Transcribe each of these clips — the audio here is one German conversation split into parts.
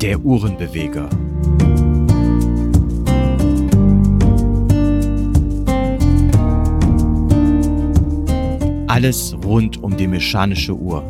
Der Uhrenbeweger. Alles rund um die mechanische Uhr.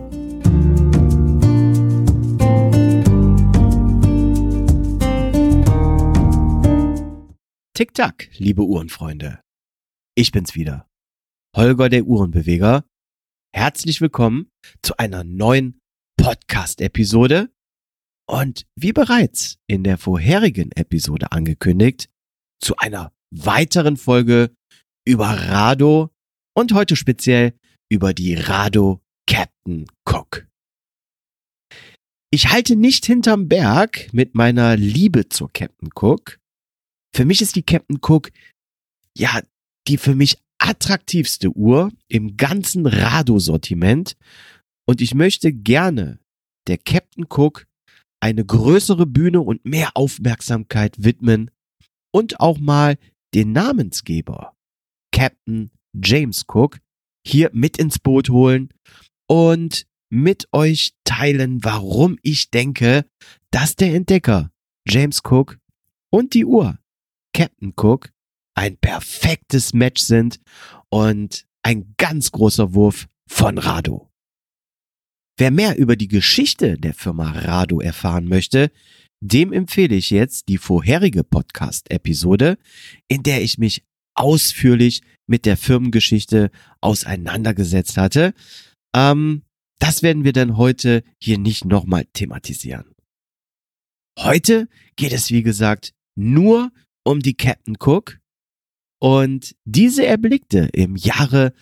Tick-Tack, liebe Uhrenfreunde. Ich bin's wieder, Holger der Uhrenbeweger. Herzlich willkommen zu einer neuen Podcast-Episode. Und wie bereits in der vorherigen Episode angekündigt, zu einer weiteren Folge über Rado und heute speziell über die Rado Captain Cook. Ich halte nicht hinterm Berg mit meiner Liebe zur Captain Cook. Für mich ist die Captain Cook, ja, die für mich attraktivste Uhr im ganzen Rado-Sortiment und ich möchte gerne der Captain Cook eine größere Bühne und mehr Aufmerksamkeit widmen und auch mal den Namensgeber Captain James Cook hier mit ins Boot holen und mit euch teilen, warum ich denke, dass der Entdecker James Cook und die Uhr Captain Cook ein perfektes Match sind und ein ganz großer Wurf von Rado. Wer mehr über die Geschichte der Firma Rado erfahren möchte, dem empfehle ich jetzt die vorherige Podcast-Episode, in der ich mich ausführlich mit der Firmengeschichte auseinandergesetzt hatte. Das werden wir dann heute hier nicht nochmal thematisieren. Heute geht es, wie gesagt, nur um die Captain Cook und diese erblickte im Jahre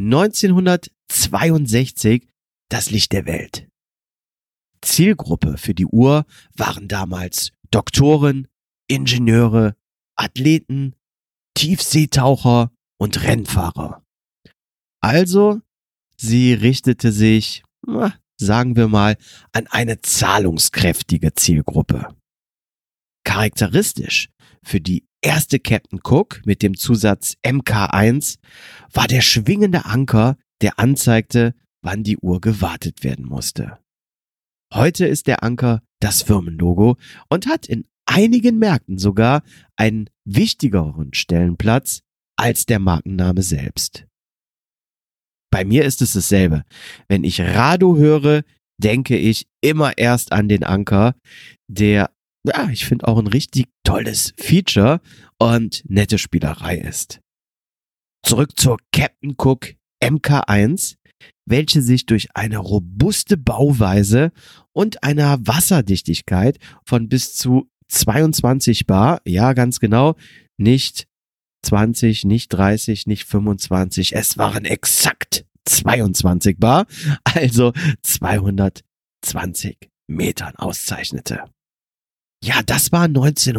1962 das Licht der Welt. Zielgruppe für die Uhr waren damals Doktoren, Ingenieure, Athleten, Tiefseetaucher und Rennfahrer. Also, sie richtete sich, sagen wir mal, an eine zahlungskräftige Zielgruppe. Charakteristisch für die erste Captain Cook mit dem Zusatz MK1 war der schwingende Anker, der anzeigte, wann die Uhr gewartet werden musste. Heute ist der Anker das Firmenlogo und hat in einigen Märkten sogar einen wichtigeren Stellenplatz als der Markenname selbst. Bei mir ist es dasselbe. Wenn ich Rado höre, denke ich immer erst an den Anker, der, ich finde auch ein richtig tolles Feature und nette Spielerei ist. Zurück zur Captain Cook MK1, welche sich durch eine robuste Bauweise und einer Wasserdichtigkeit von bis zu 22 bar, ja ganz genau, nicht 20, nicht 30, nicht 25, es waren exakt 22 bar, also 220 Metern auszeichnete. Ja, das war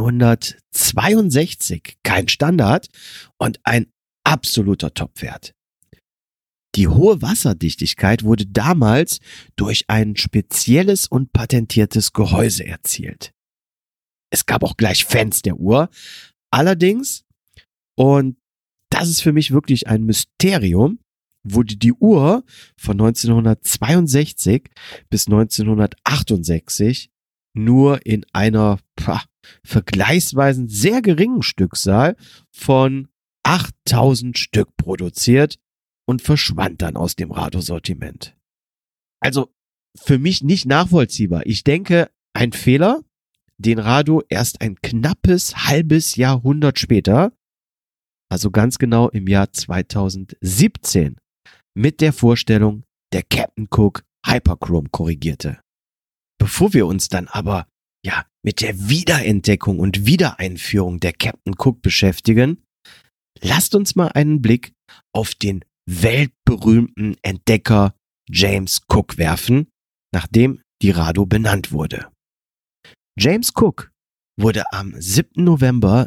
1962 kein Standard und ein absoluter Topwert. Die hohe Wasserdichtigkeit wurde damals durch ein spezielles und patentiertes Gehäuse erzielt. Es gab auch gleich Fans der Uhr. Allerdings, und das ist für mich wirklich ein Mysterium, wurde die Uhr von 1962 bis 1968 nur in einer vergleichsweise sehr geringen Stückzahl von 8000 Stück produziert und verschwand dann aus dem Rado-Sortiment. Also für mich nicht nachvollziehbar. Ich denke, ein Fehler, den Rado erst ein knappes halbes Jahrhundert später, also ganz genau im Jahr 2017, mit der Vorstellung der Captain Cook Hyperchrome korrigierte. Bevor wir uns dann aber mit der Wiederentdeckung und Wiedereinführung der Captain Cook beschäftigen, lasst uns mal einen Blick auf den weltberühmten Entdecker James Cook werfen, nachdem die Rado benannt wurde. James Cook wurde am 7. November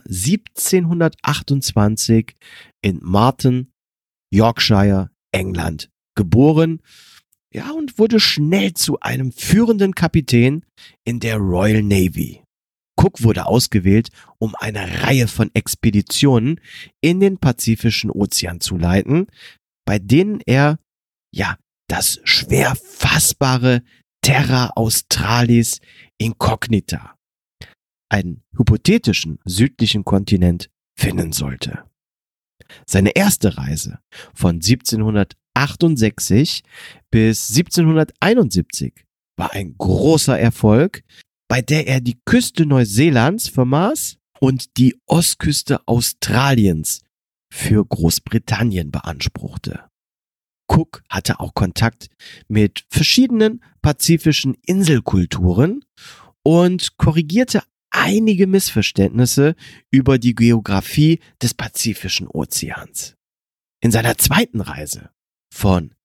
1728 in Marton, Yorkshire, England geboren, und wurde schnell zu einem führenden Kapitän in der Royal Navy. Cook wurde ausgewählt, um eine Reihe von Expeditionen in den Pazifischen Ozean zu leiten, bei denen er das schwer fassbare Terra Australis Incognita, einen hypothetischen südlichen Kontinent, finden sollte. Seine erste Reise von 1768 bis 1771 war ein großer Erfolg, bei der er die Küste Neuseelands vermaß und die Ostküste Australiens für Großbritannien beanspruchte. Cook hatte auch Kontakt mit verschiedenen pazifischen Inselkulturen und korrigierte einige Missverständnisse über die Geografie des Pazifischen Ozeans. In seiner zweiten Reise von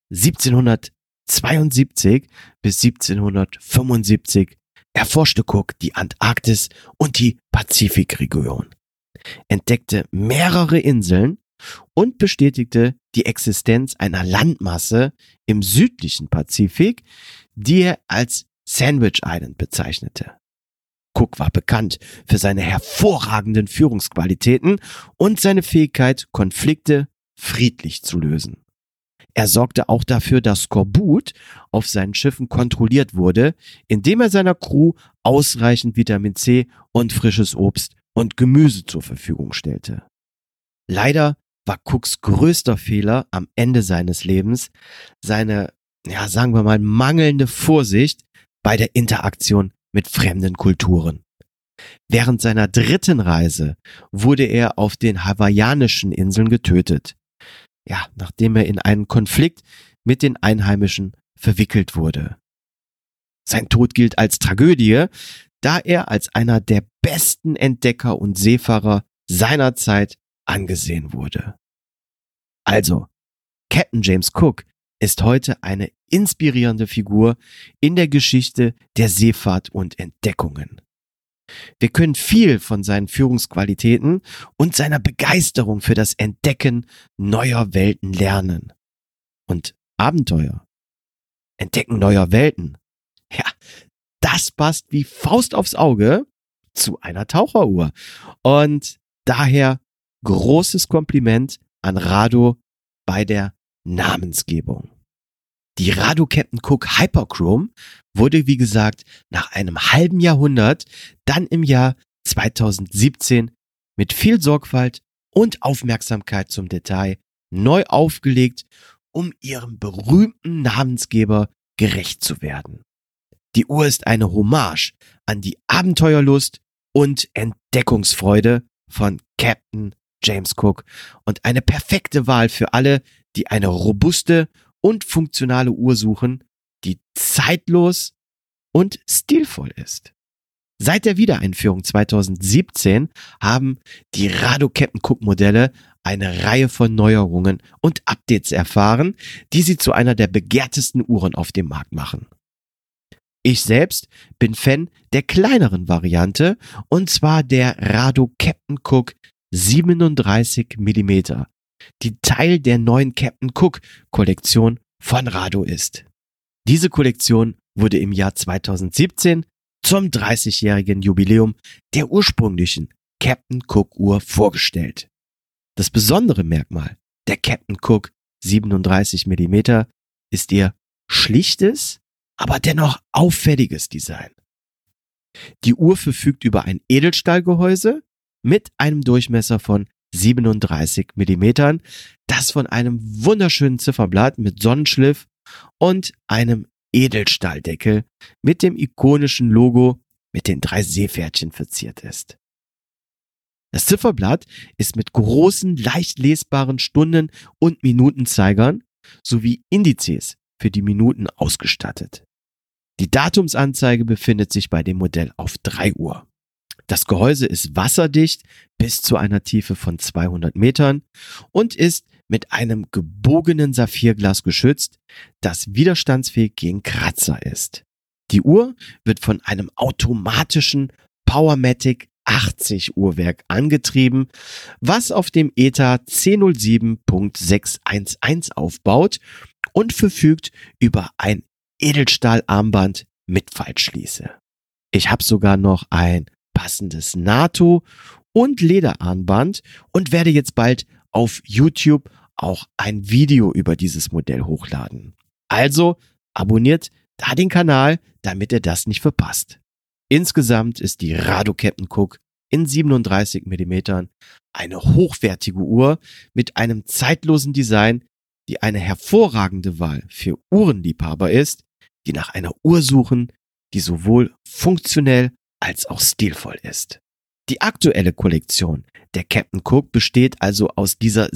1772 bis 1775 erforschte Cook die Antarktis und die Pazifikregion, entdeckte mehrere Inseln und bestätigte die Existenz einer Landmasse im südlichen Pazifik, die er als Sandwich Island bezeichnete. Cook war bekannt für seine hervorragenden Führungsqualitäten und seine Fähigkeit, Konflikte friedlich zu lösen. Er sorgte auch dafür, dass Skorbut auf seinen Schiffen kontrolliert wurde, indem er seiner Crew ausreichend Vitamin C und frisches Obst und Gemüse zur Verfügung stellte. Leider war Cooks größter Fehler am Ende seines Lebens seine, sagen wir mal, mangelnde Vorsicht bei der Interaktion mit fremden Kulturen. Während seiner dritten Reise wurde er auf den hawaiianischen Inseln getötet, nachdem er in einen Konflikt mit den Einheimischen verwickelt wurde. Sein Tod gilt als Tragödie, da er als einer der besten Entdecker und Seefahrer seiner Zeit angesehen wurde. Also, Captain James Cook ist heute eine inspirierende Figur in der Geschichte der Seefahrt und Entdeckungen. Wir können viel von seinen Führungsqualitäten und seiner Begeisterung für das Entdecken neuer Welten lernen. Und Abenteuer, Entdecken neuer Welten, das passt wie Faust aufs Auge zu einer Taucheruhr. Und daher großes Kompliment an Rado bei der Namensgebung. Die Rado Captain Cook Hyperchrome wurde, wie gesagt, nach einem halben Jahrhundert dann im Jahr 2017 mit viel Sorgfalt und Aufmerksamkeit zum Detail neu aufgelegt, um ihrem berühmten Namensgeber gerecht zu werden. Die Uhr ist eine Hommage an die Abenteuerlust und Entdeckungsfreude von Captain James Cook und eine perfekte Wahl für alle, die eine robuste und funktionale Uhr suchen, die zeitlos und stilvoll ist. Seit der Wiedereinführung 2017 haben die Rado Captain Cook Modelle eine Reihe von Neuerungen und Updates erfahren, die sie zu einer der begehrtesten Uhren auf dem Markt machen. Ich selbst bin Fan der kleineren Variante, und zwar der Rado Captain Cook 37 mm, die Teil der neuen Captain Cook Kollektion von Rado ist. Diese Kollektion wurde im Jahr 2017 zum 30-jährigen Jubiläum der ursprünglichen Captain Cook Uhr vorgestellt. Das besondere Merkmal der Captain Cook 37 mm ist ihr schlichtes, aber dennoch auffälliges Design. Die Uhr verfügt über ein Edelstahlgehäuse mit einem Durchmesser von 37 mm, das von einem wunderschönen Zifferblatt mit Sonnenschliff und einem Edelstahldeckel mit dem ikonischen Logo mit den 3 Seepferdchen verziert ist. Das Zifferblatt ist mit großen, leicht lesbaren Stunden- und Minutenzeigern sowie Indizes für die Minuten ausgestattet. Die Datumsanzeige befindet sich bei dem Modell auf 3 Uhr. Das Gehäuse ist wasserdicht bis zu einer Tiefe von 200 Metern und ist mit einem gebogenen Saphirglas geschützt, das widerstandsfähig gegen Kratzer ist. Die Uhr wird von einem automatischen Powermatic 80 Uhrwerk angetrieben, was auf dem ETA 1007.611 aufbaut und verfügt über ein Edelstahlarmband mit Faltschließe. Ich habe sogar noch ein passendes NATO- und Lederarmband und werde jetzt bald auf YouTube auch ein Video über dieses Modell hochladen. Also abonniert da den Kanal, damit ihr das nicht verpasst. Insgesamt ist die Rado Captain Cook in 37 mm eine hochwertige Uhr mit einem zeitlosen Design, die eine hervorragende Wahl für Uhrenliebhaber ist, die nach einer Uhr suchen, die sowohl funktionell als auch stilvoll ist. Die aktuelle Kollektion der Captain Cook besteht also aus dieser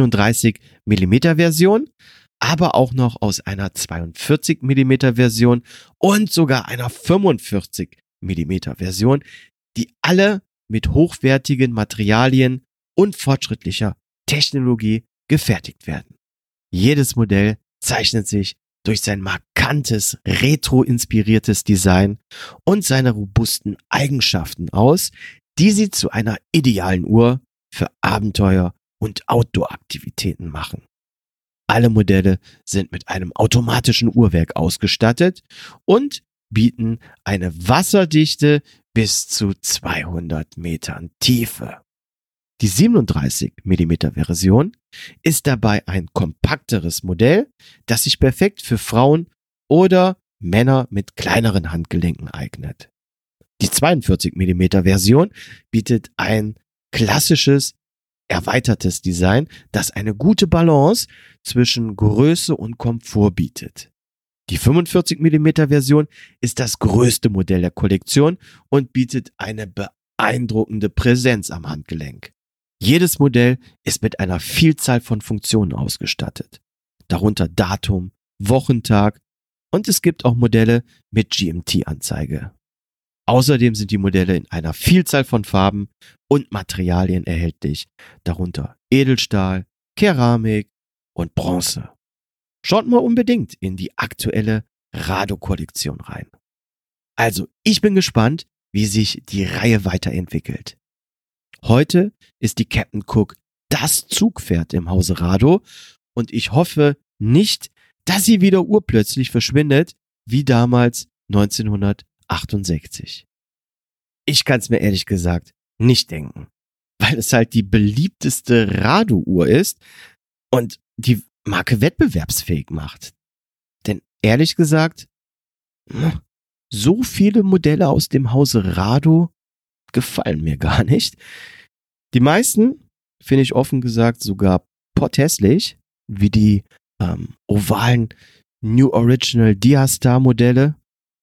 37 mm Version, aber auch noch aus einer 42 mm Version und sogar einer 45 mm Version, die alle mit hochwertigen Materialien und fortschrittlicher Technologie gefertigt werden. Jedes Modell zeichnet sich durch sein markantes, retro-inspiriertes Design und seine robusten Eigenschaften aus, die sie zu einer idealen Uhr für Abenteuer und Outdoor-Aktivitäten machen. Alle Modelle sind mit einem automatischen Uhrwerk ausgestattet und bieten eine Wasserdichte bis zu 200 Metern Tiefe. Die 37 mm Version ist dabei ein kompakteres Modell, das sich perfekt für Frauen oder Männer mit kleineren Handgelenken eignet. Die 42 mm Version bietet ein klassisches, erweitertes Design, das eine gute Balance zwischen Größe und Komfort bietet. Die 45 mm Version ist das größte Modell der Kollektion und bietet eine beeindruckende Präsenz am Handgelenk. Jedes Modell ist mit einer Vielzahl von Funktionen ausgestattet, darunter Datum, Wochentag und es gibt auch Modelle mit GMT-Anzeige. Außerdem sind die Modelle in einer Vielzahl von Farben und Materialien erhältlich, darunter Edelstahl, Keramik und Bronze. Schaut mal unbedingt in die aktuelle Rado-Kollektion rein. Also, ich bin gespannt, wie sich die Reihe weiterentwickelt. Heute ist die Captain Cook das Zugpferd im Hause Rado und ich hoffe nicht, dass sie wieder urplötzlich verschwindet, wie damals 1968. Ich kann es mir ehrlich gesagt nicht denken, weil es halt die beliebteste Rado-Uhr ist und die Marke wettbewerbsfähig macht. Denn ehrlich gesagt, so viele Modelle aus dem Hause Rado gefallen mir gar nicht. Die meisten finde ich offen gesagt sogar potthässlich, wie die ovalen New Original Diastar Modelle.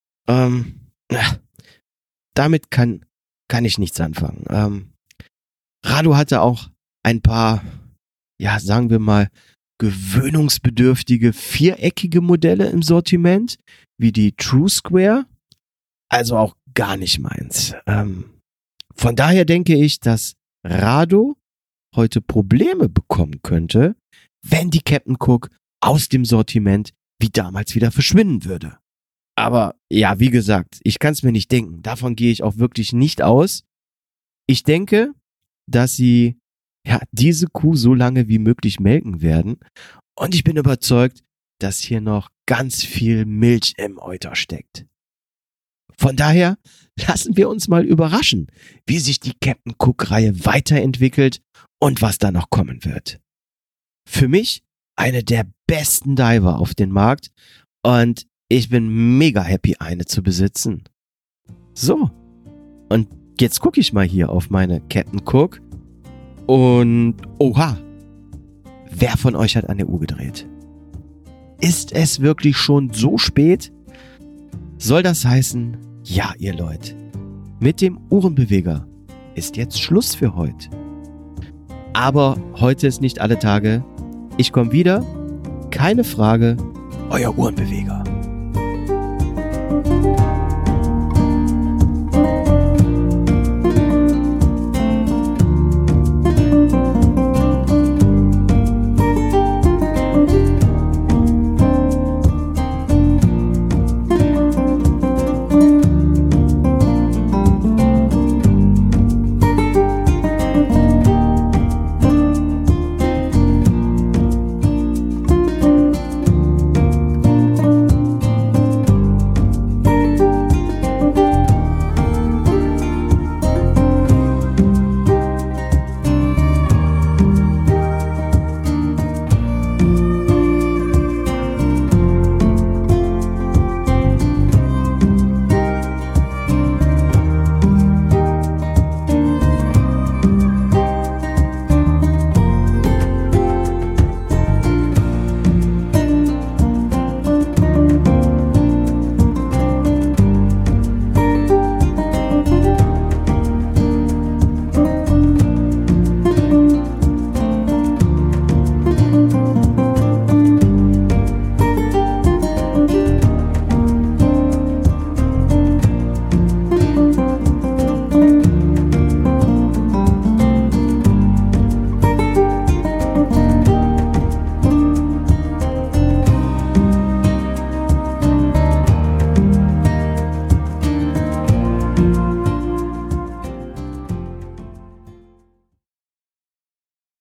Damit kann ich nichts anfangen. Rado hatte auch ein paar, ja, sagen wir mal, gewöhnungsbedürftige viereckige Modelle im Sortiment, wie die True Square. Also auch gar nicht meins. Von daher denke ich, dass Rado heute Probleme bekommen könnte, wenn die Captain Cook aus dem Sortiment wie damals wieder verschwinden würde. Aber ja, wie gesagt, ich kann es mir nicht denken. Davon gehe ich auch wirklich nicht aus. Ich denke, dass sie diese Kuh so lange wie möglich melken werden. Und ich bin überzeugt, dass hier noch ganz viel Milch im Euter steckt. Von daher lassen wir uns mal überraschen, wie sich die Captain Cook-Reihe weiterentwickelt und was da noch kommen wird. Für mich eine der besten Diver auf dem Markt und ich bin mega happy, eine zu besitzen. So, und jetzt gucke ich mal hier auf meine Captain Cook und oha, wer von euch hat an der Uhr gedreht? Ist es wirklich schon so spät? Soll das heißen, ja, ihr Leute, mit dem Uhrenbeweger ist jetzt Schluss für heute. Aber heute ist nicht alle Tage. Ich komme wieder, keine Frage, euer Uhrenbeweger.